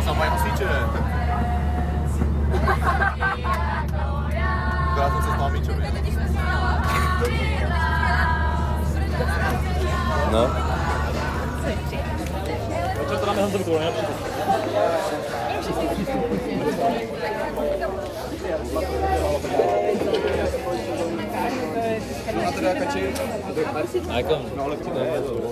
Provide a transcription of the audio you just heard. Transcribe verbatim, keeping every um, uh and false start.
sama jen cvičuje. Já jsem se s Míčovi. No. Co to dáme Honzovi tohle, nejlepší? A teda kači? A jako... No ale vtipné je to.